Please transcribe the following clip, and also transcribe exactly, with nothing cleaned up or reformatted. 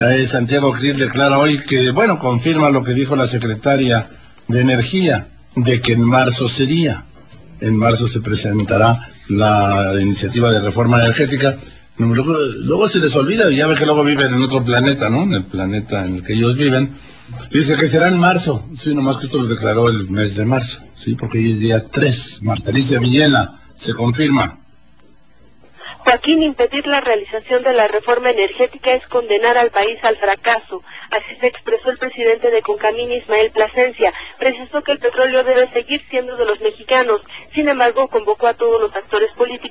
Eh, Santiago Krill declara hoy que, bueno, confirma lo que dijo la secretaria de Energía, de que en marzo sería, en marzo se presentará la iniciativa de reforma energética. Luego, luego se les olvida, ya ve que luego viven en otro planeta, ¿no? En el planeta en el que ellos viven. Dice que será en marzo, sí, nomás que esto lo declaró el mes de marzo, sí, porque hoy es día tres. Marta Alicia Villena, se confirma. Joaquín, impedir la realización de la reforma energética es condenar al país al fracaso. Así se expresó el presidente de Concamín, Ismael Plasencia. Precisó que el petróleo debe seguir siendo de los mexicanos. Sin embargo, convocó a todos los actores políticos